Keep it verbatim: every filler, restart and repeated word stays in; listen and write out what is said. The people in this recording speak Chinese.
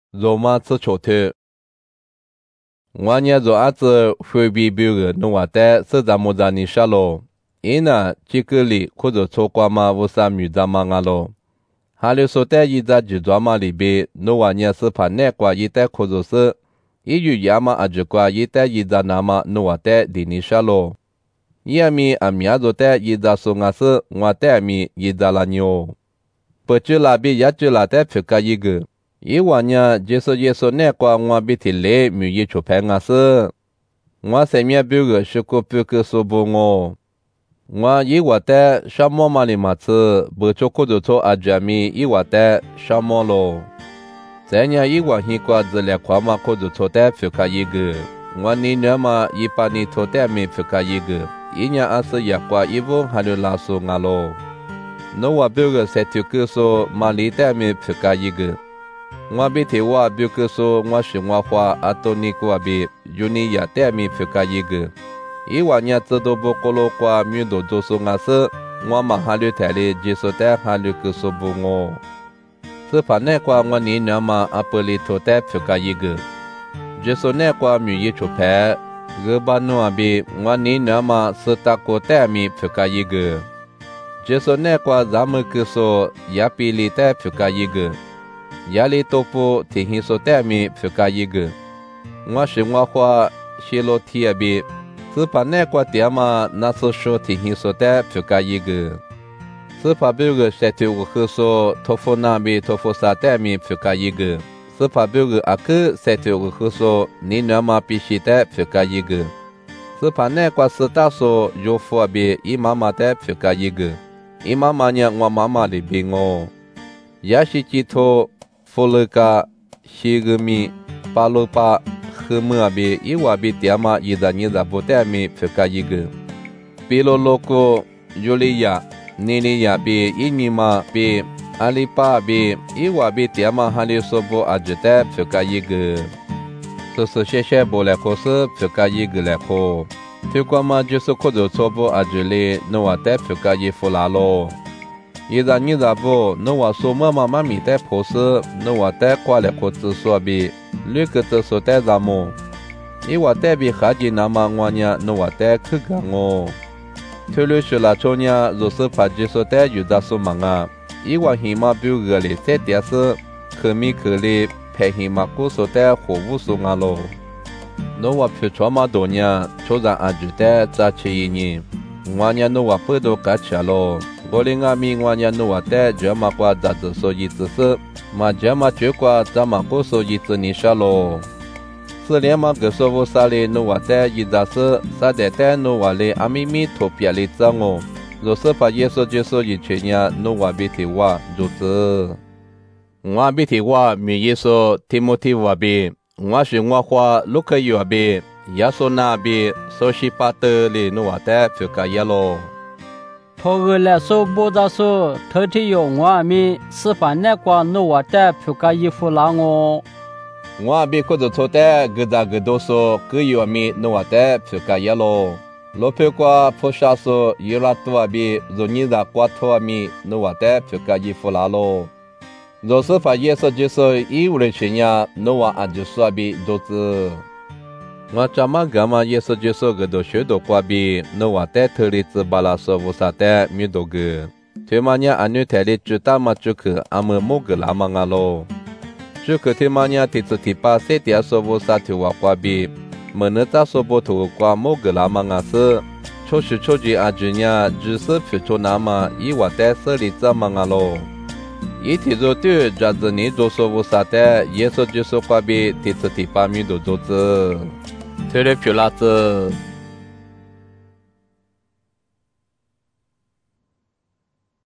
罗马自求特。我年做阿子回避表个弄瓦带是咱们在你下咯，伊呢这个里或者错过嘛无啥米咱们阿咯，还有说带一在就专门里边弄瓦年是怕那挂一带或者是，一有亚嘛阿就挂一带一在那么弄瓦带里你下咯，伊阿米阿米阿做带一在送阿是我带米一在拉牛，不就那边也就那带皮个一个。伊话呢，就是耶稣那个我比提来没一出牌我是，我身边表个是个表个说不我，我伊话的什么嘛里嘛子，不就可就做阿姐咪伊话的什么咯，在呢伊话一个子来看嘛可就做的表个一个，我你呢嘛一把你做的没表个一个，伊呢阿是一个伊不还有拉手我咯，那我表个在这个说嘛里的没表个一个。我比提我表哥说我是我花阿多尼过比有你也带米表个一个，伊话呢知道不过路过米多做说我是我马哈绿台里接受带哈绿个说不我，是怕那个我你娘嘛阿不里头带表个一个，接受那个米一出牌，个巴努阿比我你娘嘛是大个带米表个一个，接受那个咱们个说也比里带表个一个。亚里多布提醒说带米表个一个，我是我花西罗提亚比，是把那个点嘛那是说提醒说带表个一个，是把表个晒头我喝说托付那比托付啥带米表个一个，是把表个阿克晒头我喝说你娘嘛必须带表个一个，是把那个是大说有福比伊妈妈带表个一个，伊妈妈呢我妈妈里边我，也是寄托。弗勒卡西格米巴罗巴和莫阿比伊瓦比蒂玛伊达尼达布代米皮卡一个，比罗洛库尤利亚尼利亚比伊尼玛比阿里巴比伊瓦比蒂玛哈里索布阿吉代皮卡一个，这是谢谢布莱克斯皮卡一个来克，推广嘛就是可着错布阿吉里诺瓦代皮卡一弗拉罗。伊在你在不，那我说妈妈妈咪带婆子，那我带过来过子说比，绿个子说带咱们，伊我带比哈吉那么我呢，那我带去干我，推绿去了抽呢，若是怕吉说带有在说忙啊，伊我起码表个里在电视，可米可里拍起码过说带货物说啊咯，那我去穿嘛多呢，抽上阿就带再去一年，我呢那我不都干起咯。我领阿米我呢努瓦带这么过杂志说一次是，嘛这么就过怎么过说一次你说咯？是连嘛个说我啥哩努瓦带一杂是，啥带带努瓦哩阿米米图别哩怎哦？若是把耶稣就说一群呢，努瓦比提我如此。我比提我米耶稣提摩提瓦比，我是我话卢克有比，耶稣那比，所西巴特哩努瓦带就个耶咯。 托个来说不咋说，特地有我咪是把那个努瓦带皮个衣服拉我。 我比可就错带个咋个都说，个有咪努瓦带皮个耶咯。罗皮个破下说，有拉多比，若你咋挂托咪努瓦带皮个衣服拉咯。若是把耶稣就说，伊无的钱呀，努瓦阿就说比都是。我怎么干嘛也是就说个都学到过比，那我带头里子巴拉说无啥带没多个，对嘛呢？俺女台里知道嘛就去俺们某个拉嘛个咯，就去对嘛呢？提子提把些点说无啥头话过比，么呢咋说不头过某个拉嘛个是，出去出去阿舅呢，就是去出那嘛，伊我带手里子嘛个咯。一提着对，这子你做说无啥带，也说就说过比，提子提把没多做子。推了皮拉子。